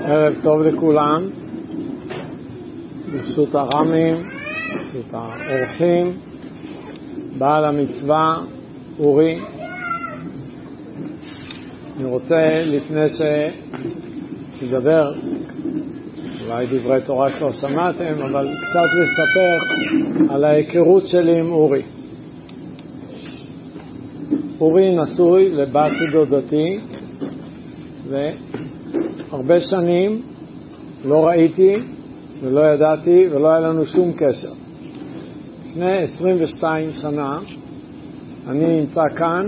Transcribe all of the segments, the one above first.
ערב טוב לכולם, ברשות הרמים, ברשות האורחים, בעל המצווה אורי. אני רוצה לפני שתדבר, אולי דברי תורה כבר שמעתם, אבל קצת לספר על ההיכרות שלי עם אורי. אורי נשוי לבת דודתי, והרבה שנים לא ראיתי ולא ידעתי ולא היה לנו שום קשר. לפני 22 שנה אני נמצא כאן,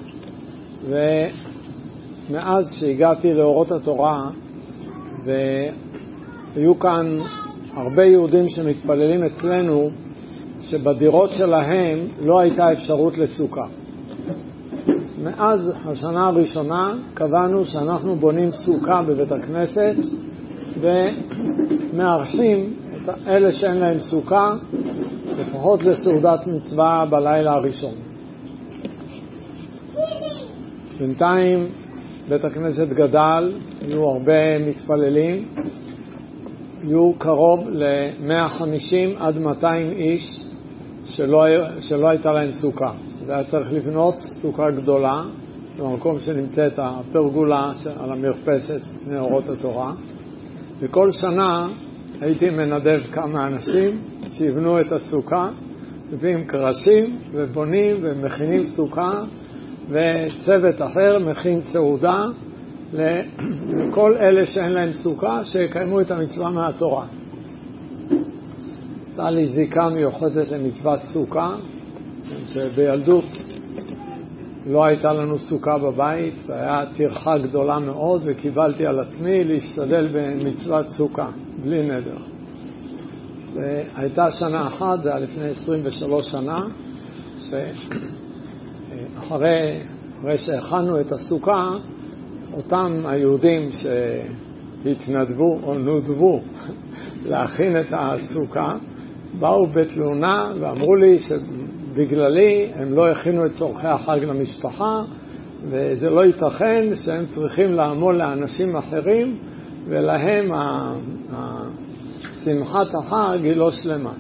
ומאז שהגעתי לאורות התורה והיו כאן הרבה יהודים שמתפללים אצלנו, שבדירות שלהם לא הייתה אפשרות לסוכה. מאז השנה הראשונה קבענו שאנחנו בונים סוכה בבית הכנסת ומארחים את אלה שאין להם סוכה לפחות לסעודת מצווה בלילה הראשון. בינתיים בית הכנסת גדל, היו הרבה מתפללים, היו קרוב ל-150 עד 200 איש שלא הייתה להם סוכה. והיה צריך לבנות סוכה גדולה במקום שנמצאת הפרגולה על המרפסת לפני אורות התורה, וכל שנה הייתי מנדב כמה אנשים שיבנו את הסוכה, מביאים קרשים ובונים ומכינים סוכה, וצוות אחר מכין סעודה לכל אלה שאין להם סוכה שיקיימו את המצווה מהתורה. הייתה לי זיקה מיוחדת למצוות סוכה, שבילדות לא הייתה לנו סוכה בבית, והיה טרחה גדולה מאוד, וקיבלתי על עצמי להשתדל במצוות סוכה, בלי נדר. והייתה שנה אחת, זה היה לפני 23 שנה, שאחרי שהכנו את הסוכה, אותם היהודים שהתנדבו או נודבו להכין את הסוכה, באו בתלונה ואמרו לי שבגללי הם לא הכינו את צורכי החג למשפחה, וזה לא ייתכן שהם צריכים לעמול לאנשים אחרים, ולהם שמחת החג היא לא שלמה.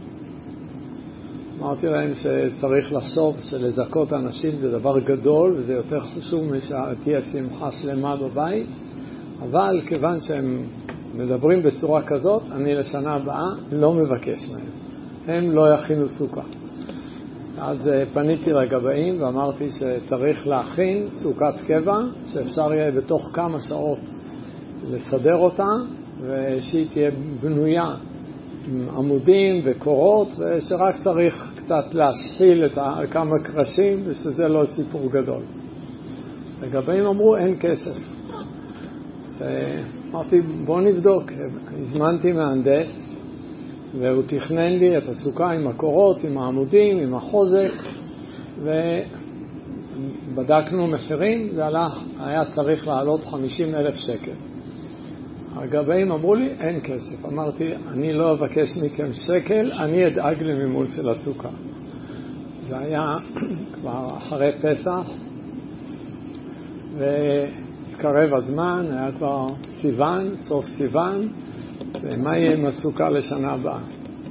אמרתי להם שצריך לחשוב שלזכות אנשים זה דבר גדול, וזה יותר חשוב משתהיה שמחה שלמה בבית, אבל כיוון שהם מדברים בצורה כזאת, אני לשנה הבאה לא מבקש מהם. הם לא יכינו סוכה. אז פניתי לגבאים ואמרתי שצריך להכין סוכת קבע, שאפשר יהיה בתוך כמה שעות לסדר אותה, ושהיא תהיה בנויה עם עמודים וקורות, ושרק צריך קצת להשחיל את כמה קרשים, ושזה לא סיפור גדול. לגבאים אמרו אין כסף. אמרתי בוא נבדוק. הזמנתי מהנדס, והוא תכנן לי את הסוכה עם הקורות, עם העמודים, עם החוזק, ובדקנו מחירים, זה היה צריך לעלות 50,000 שקל. הגבאים אמרו לי אין כסף. אמרתי אני לא אבקש מכם שקל, אני אדאג למימון של הסוכה. זה היה כבר אחרי פסח, והתקרב הזמן, היה כבר סיוון, סוף סיוון, ומה יהיה עם הסוכה לשנה הבאה?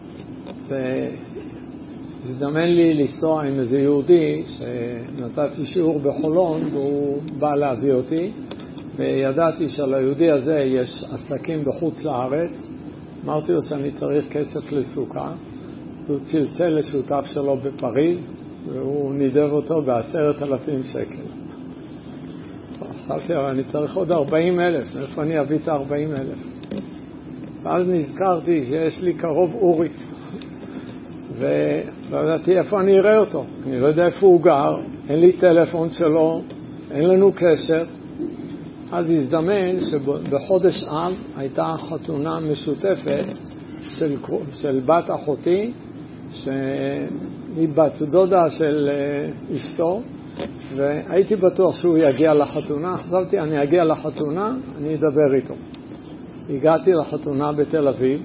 והזדמן לי לנסוע עם איזה יהודי שנתתי שיעור בחולון, והוא בא להביא אותי, וידעתי שעל היהודי הזה יש עסקים בחוץ לארץ. אמרתי לו שאני צריך כסף לסוכה, הוא צלצל לשותף שלו בפריז, והוא נידב אותו ב10,000 שקל. חשבתי, אבל אני צריך עוד 40,000, מאיפה אני אביא את 40,000? ואז נזכרתי שיש לי קרוב אורי, ולא ידעתי איפה אני אראה אותו. אני לא יודע איפה הוא גר, אין לי טלפון שלו, אין לנו קשר. אז הזדמן שבחודש אב הייתה חתונה משותפת של בת אחותי, שהיא בת דודה של אשתו, והייתי בטוח שהוא יגיע לחתונה. חשבתי אני אגיע לחתונה, אני אדבר איתו. הגעתי לחתונה בתל אביב,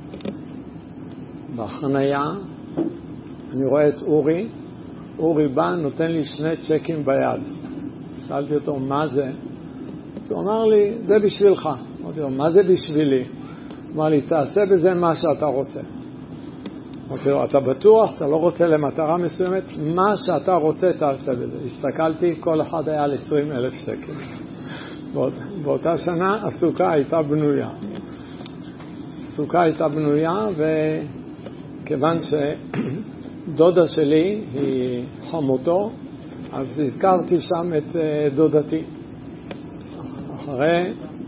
בחנייה, אני רואה את אורי, אורי בא, נותן לי 2 צ'קים ביד. שאלתי אותו מה זה? הוא אמר לי, זה בשבילך. אמרתי לו, מה זה בשבילי? אמר לי, תעשה בזה מה שאתה רוצה. אמרתי לו, אתה בטוח? אתה לא רוצה למטרה מסוימת? מה שאתה רוצה תעשה בזה. הסתכלתי, כל אחד היה על 20,000 שקל. באותה שנה הסוכה הייתה בנויה. הסוכה הייתה בנויה, וכיוון שדודה שלי היא חמותו, אז הזכרתי שם את דודתי. אחרי...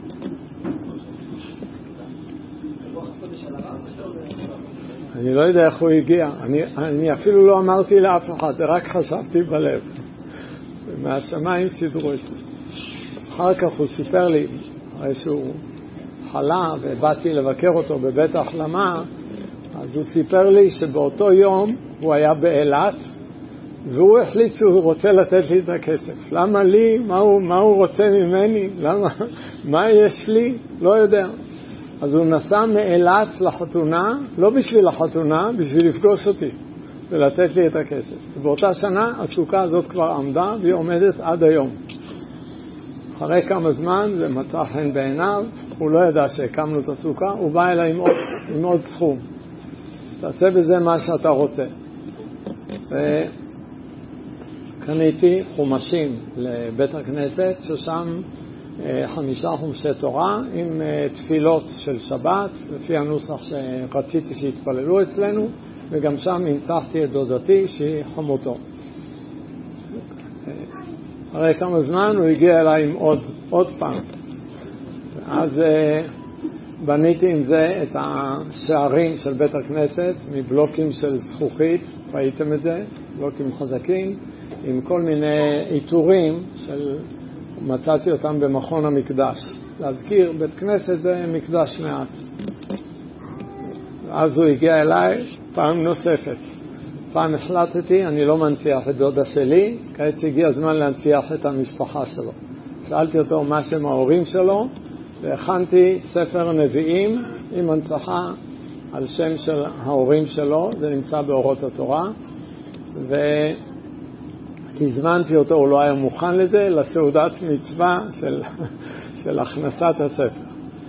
אני לא יודע איך הוא הגיע. אני אפילו לא אמרתי לאף אחד, רק חשבתי בלב. מהשמיים סידרו את זה. אחר כך הוא סיפר לי, אחרי שהוא חלה ובאתי לבקר אותו בבית ההחלמה, אז הוא סיפר לי שבאותו יום הוא היה באילת, והוא החליט שהוא רוצה לתת לי את הכסף. למה לי? מה הוא רוצה ממני? מה יש לי? לא יודע. אז הוא נסע מאילת לחתונה, לא בשביל החתונה, בשביל לפגוש אותי ולתת לי את הכסף. ובאותה שנה הסוכה הזאת כבר עמדה והיא עומדת עד היום. אחרי כמה זמן זה מצא חן בעיניו, הוא לא ידע שהקמנו את הסוכה, הוא בא אליי עם עוד סכום. תעשה בזה מה שאתה רוצה. וקניתי חומשים לבית הכנסת, ששם 5 חומשי תורה עם תפילות של שבת, לפי הנוסח שרציתי שיתפללו אצלנו, וגם שם הנצחתי את דודתי שהיא חמותו. אחרי כמה זמן הוא הגיע אליי עם עוד פעם. אז בניתי עם זה את השערים של בית הכנסת מבלוקים של זכוכית, ראיתם את זה? בלוקים חזקים, עם כל מיני עיטורים מצאתי אותם במכון המקדש. להזכיר, בית כנסת זה מקדש מעט. אז הוא הגיע אליי פעם נוספת. פעם החלטתי, אני לא מנציח את דודה שלי, כעת הגיע הזמן להנציח את המשפחה שלו. שאלתי אותו מה שם ההורים שלו, והכנתי ספר נביאים עם הנצחה על שם של ההורים שלו, זה נמצא באורות התורה, הזמנתי אותו, הוא לא היה מוכן לזה, לסעודת מצווה של הכנסת הספר.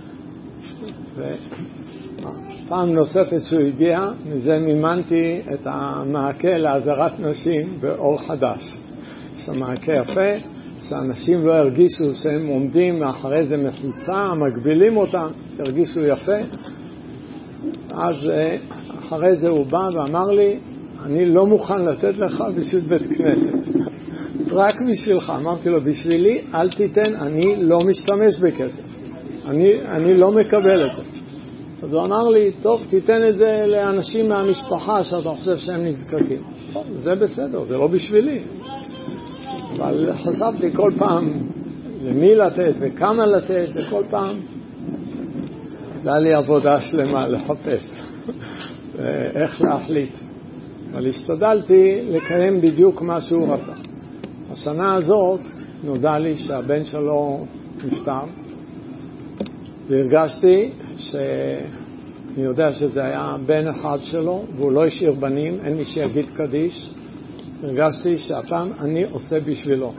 ופעם נוספת שהוא הגיע, מזה מימנתי את המעקה לעזרת נשים באור חדש. יש המעקה יפה, שאנשים לא ירגישו שהם עומדים מאחרי זה מחיצה, מגבילים אותם, ירגישו יפה. אז אחרי זה הוא בא ואמר לי, אני לא מוכן לתת לך בשביל בית כנסת. רק בשבילך. אמרתי לו, בשבילי אל תיתן, אני לא משתמש בכסף. אני לא מקבל את זה. אז הוא אמר לי, טוב, תיתן את זה לאנשים מהמשפחה שאתה חושב שהם נזקקים. טוב, זה בסדר, זה לא בשבילי. אבל חשבתי כל פעם למי לתת וכמה לתת, וכל פעם היה לי עבודה שלמה לחפש איך להחליט. אבל השתדלתי לקיים בדיוק מה שהוא רצה. השנה הזאת נודע לי שהבן שלו נפטר, והרגשתי אני יודע שזה היה בן אחד שלו, והוא לא השאיר בנים, אין מי שיגיד קדיש. הרגשתי שהפעם אני עושה בשבילו.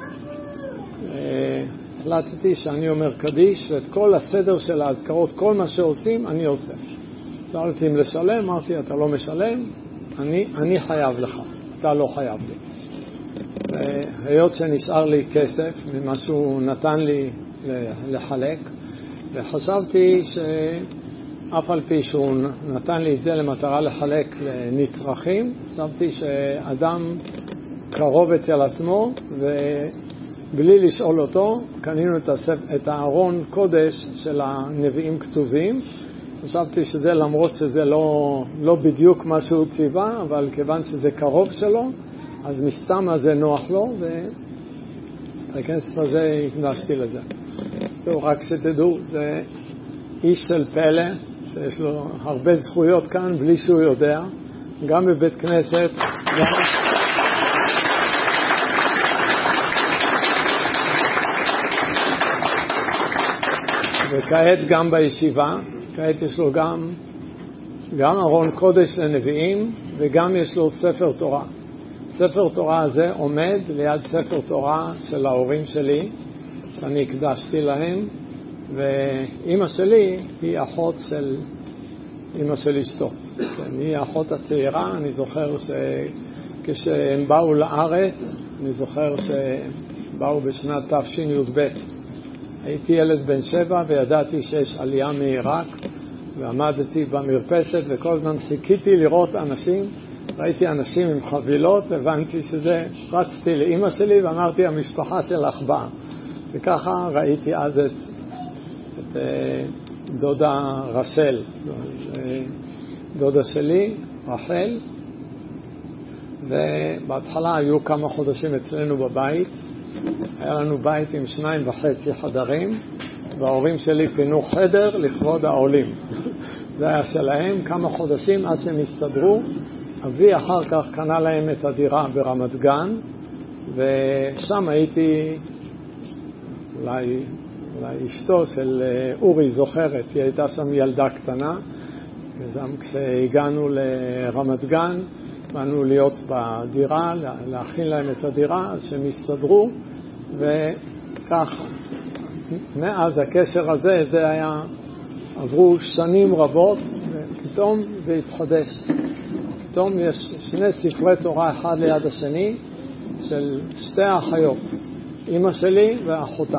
החלטתי שאני אומר קדיש, ואת כל הסדר של ההזכרות, כל מה שעושים, אני עושה. שאלתי אם לשלם, אמרתי, אתה לא משלם, אני חייב לך, אתה לא חייב לי. והיות שנשאר לי כסף ממה שהוא נתן לי לחלק, וחשבתי שאף על פי שהוא נתן לי את זה למטרה לחלק לנצרכים, חשבתי שאדם קרוב אצל עצמו, ובלי לשאול אותו, קנינו את הארון קודש של הנביאים כתובים. חשבתי שזה למרות שזה לא בדיוק מה שהוא ציווה, אבל כיוון שזה קרוב שלו, אז מסתם הזה נוח לו, והכסף הזה הקדשתי לזה. זהו, רק שתדעו, זה איש של פלא, שיש לו הרבה זכויות כאן בלי שהוא יודע, גם בבית כנסת, וכעת גם בישיבה. כעת יש לו גם ארון קודש לנביאים, וגם יש לו ספר תורה. ספר תורה הזה עומד ליד ספר תורה של ההורים שלי, שאני הקדשתי להם, ואימא שלי היא אחות של אימא של אשתו. היא האחות הצעירה. אני זוכר שכשהם באו לארץ, אני זוכר שבאו בשנת תשי"ב. הייתי ילד בן 7 וידעתי שיש עלייה מעיראק, ועמדתי במרפסת וכל הזמן חיכיתי לראות אנשים. ראיתי אנשים עם חבילות, הבנתי שזה, רצתי לאמא שלי ואמרתי, המשפחה שלך באה. וככה ראיתי אז את דודה רשל, דודה שלי, רחל, ובהתחלה היו כמה חודשים אצלנו בבית. היה לנו בית עם 2.5 חדרים, וההורים שלי פינו חדר לכבוד העולים. זה היה שלהם כמה חודשים עד שהם הסתדרו. אבי אחר כך קנה להם את הדירה ברמת גן, ושם הייתי, אולי אשתו של אורי זוכרת, היא הייתה שם ילדה קטנה, וגם כשהגענו לרמת גן, באנו להיות בדירה, להכין להם את הדירה, שהם הסתדרו, וככה. מאז הקשר הזה, זה היה, עברו שנים רבות, ופתאום זה התחדש. פתאום יש 2 ספרי תורה אחד ליד השני, של 2 אחיות, אמא שלי ואחותה.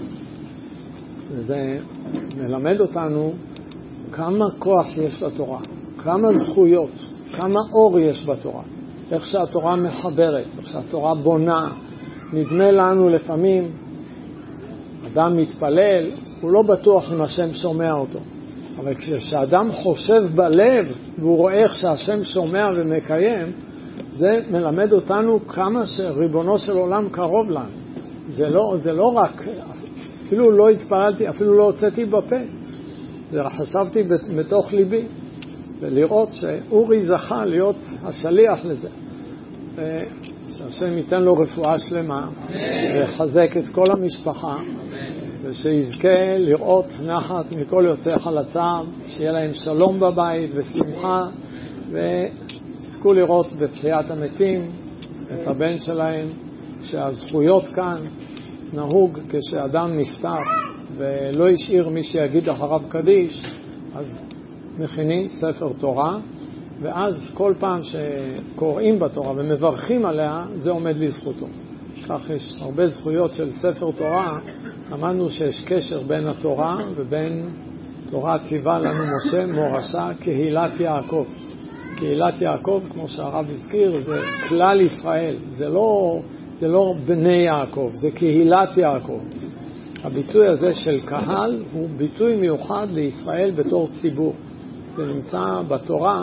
וזה מלמד אותנו כמה כוח יש לתורה, כמה זכויות, כמה אור יש בתורה, איך שהתורה מחברת, איך שהתורה בונה. נדמה לנו לפעמים, אדם מתפלל, הוא לא בטוח אם השם שומע אותו. אבל כשאדם חושב בלב והוא רואה איך שהשם שומע ומקיים, זה מלמד אותנו כמה שריבונו של עולם קרוב לנו. זה לא רק, אפילו לא התפללתי, אפילו לא הוצאתי בפה. זה חשבתי בתוך ליבי, ולראות שאורי זכה להיות השליח לזה. שהשם ייתן לו רפואה שלמה, וחזק את כל המשפחה, ושיזכה לראות נחת מכל יוצאי חלציו, שיהיה להם שלום בבית ושמחה, ויזכו לראות בתחיית המתים את הבן שלהם, שהזכויות כאן נהוג כשאדם נפטר ולא השאיר מי שיגיד אחריו קדיש, אז מכינים ספר תורה, ואז כל פעם שקוראים בתורה ומברכים עליה, זה עומד לזכותו. כך יש הרבה זכויות של ספר תורה. אמרנו שיש קשר בין התורה ובין תורה ציווה לנו משה מורשה קהילת יעקב. קהילת יעקב, כמו שהרב הזכיר, זה כלל ישראל. זה לא בני יעקב, זה קהילת יעקב. הביטוי הזה של קהל הוא ביטוי מיוחד לישראל בתור ציבור. זה נמצא בתורה,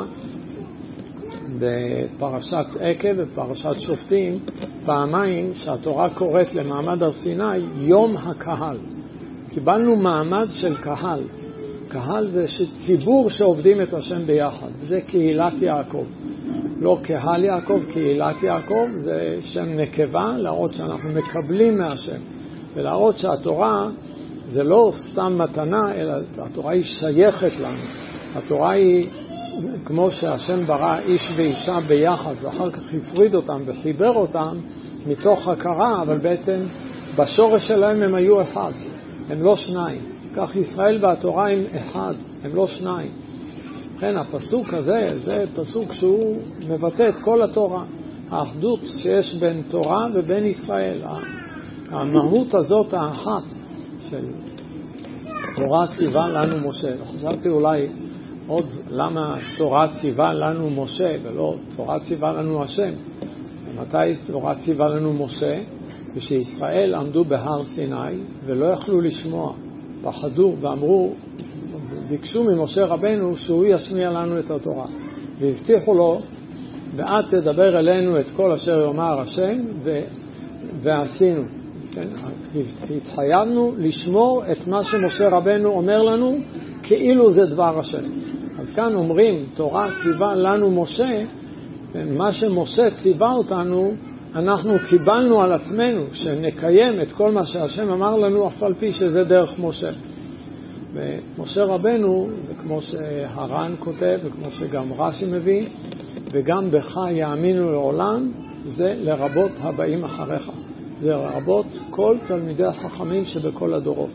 בפרשת עקב ופרשת שופטים, פעמיים שהתורה קוראת למעמד הר סיני יום הקהל. קיבלנו מעמד של קהל. קהל זה ציבור שעובדים את השם ביחד. זה קהילת יעקב. לא קהל יעקב, קהילת יעקב זה שם נקבה, להראות שאנחנו מקבלים מהשם. ולהראות שהתורה זה לא סתם מתנה, אלא התורה היא שייכת לנו. התורה היא כמו שהשם ברא איש ואישה ביחד, ואחר כך הפריד אותם וחיבר אותם מתוך הכרה, אבל בעצם בשורש שלהם הם היו אחד, הם לא שניים. כך ישראל והתורה הם אחד, הם לא שניים. לכן הפסוק הזה, זה פסוק שהוא מבטא את כל התורה, האחדות שיש בין תורה ובין ישראל, המהות הזאת האחת של תורה ציווה לנו משה. חשבתי אולי עוד למה תורה ציווה לנו משה ולא תורה ציווה לנו השם. מתי תורה ציווה לנו משה? כשישראל עמדו בהר סיני ולא יכלו לשמוע, פחדו ואמרו, ביקשו ממשה רבנו שהוא ישמיע לנו את התורה, והבטיחו לו, ואת תדבר אלינו את כל אשר יאמר השם, ועשינו. כן? התחייבנו לשמור את מה שמשה רבנו אומר לנו כאילו זה דבר השם. אז כאן אומרים, תורה ציווה לנו משה, מה שמשה ציווה אותנו, אנחנו קיבלנו על עצמנו, שנקיים את כל מה שהשם אמר לנו, אף על פי שזה דרך משה. ומשה רבנו, זה כמו שהר"ן כותב, וכמו שגם רש"י מביא, וגם בך יאמינו לעולם, זה לרבות הבאים אחריך. זה לרבות כל תלמידי החכמים שבכל הדורות.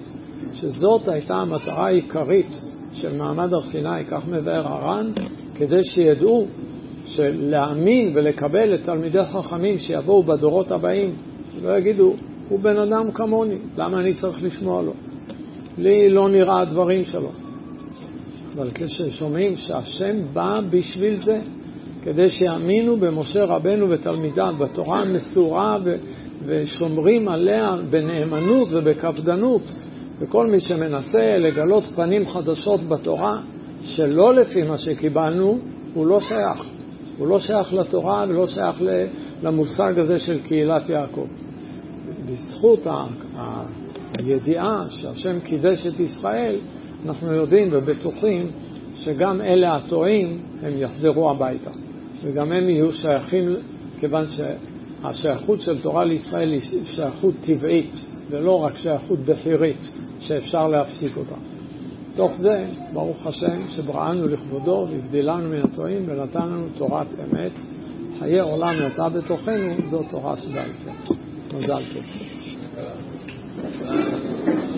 שזאת הייתה המטרה העיקרית של מעמד הר סיני, כך מבאר הר"ן, כדי שידעו שלהאמין ולקבל את תלמידי חכמים שיבואו בדורות הבאים, לא יגידו, הוא בן אדם כמוני, למה אני צריך לשמוע לו? לי לא נראה הדברים שלו. אבל כששומעים שהשם בא בשביל זה, כדי שיאמינו במשה רבנו ותלמידיו, בתורה המסורה ושומרים עליה בנאמנות ובקפדנות, וכל מי שמנסה לגלות פנים חדשות בתורה, שלא לפי מה שקיבלנו, הוא לא שייך. הוא לא שייך לתורה ולא שייך למושג הזה של קהילת יעקב. בזכות הידיעה שהשם קידש את ישראל, אנחנו יודעים ובטוחים שגם אלה הטועים הם יחזרו הביתה. וגם הם יהיו שייכים, כיוון שהשייכות של תורה לישראל היא שייכות טבעית, ולא רק שייכות בחירית שאפשר להפסיק אותה. תוך זה, ברוך השם, שבראנו לכבודו והבדילנו מן הטועים ונתן לנו תורת אמת. חיי עולם נטע בתוכנו, זו תורה שבעל פה. מזל טוב.